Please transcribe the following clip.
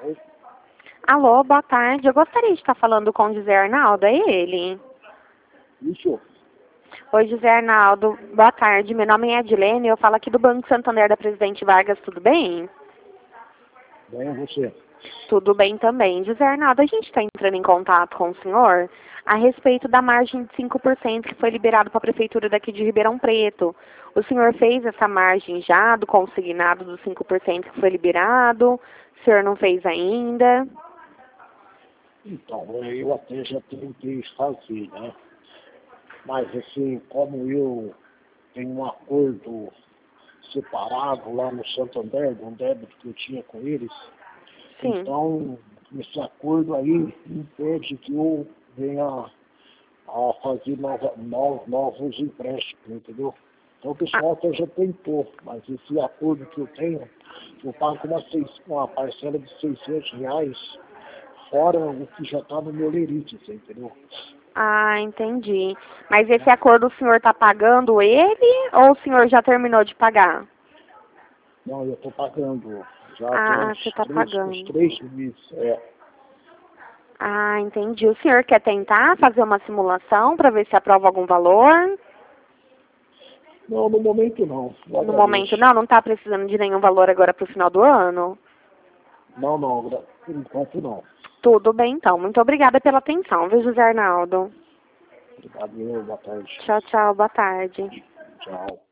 Oi? Alô, boa tarde. Eu gostaria de estar falando com o José Arnaldo, é ele? Isso? Oi, José Arnaldo. Boa tarde. Meu nome é Edilene, eu falo aqui do Banco Santander da Presidente Vargas, tudo bem? Bem, você? Tudo bem também. José Arnaldo, a gente está entrando em contato com o senhor a respeito da margem de 5% que foi liberado para a Prefeitura daqui de Ribeirão Preto. O senhor fez essa margem já do consignado dos 5% que foi liberado? O senhor não fez ainda? Então, eu até já tentei fazer, né? Mas assim, como eu tenho um acordo separado lá no Santander, de um débito que eu tinha com eles, Sim. então esse acordo aí impede que eu venha a fazer novos empréstimos, entendeu? Então o pessoal até já tentou, mas esse acordo que eu tenho, eu pago uma parcela de R$ 600, fora o que já está no meu lerite, você entendeu? Ah, entendi. Mas esse acordo o senhor está pagando ele ou o senhor já terminou de pagar? Não, eu estou pagando, já tem Ah, você uns está uns pagando. 3 meses. Ah, entendi. O senhor quer tentar fazer uma simulação para ver se aprova algum valor? Não, no momento não, eu No momento agradeço. não está precisando de nenhum valor agora para o final do ano? Não, não, por enquanto não. Tudo bem então. Muito obrigada pela atenção, viu, José Arnaldo? Obrigado, boa tarde. Tchau, tchau. Boa tarde. Tchau.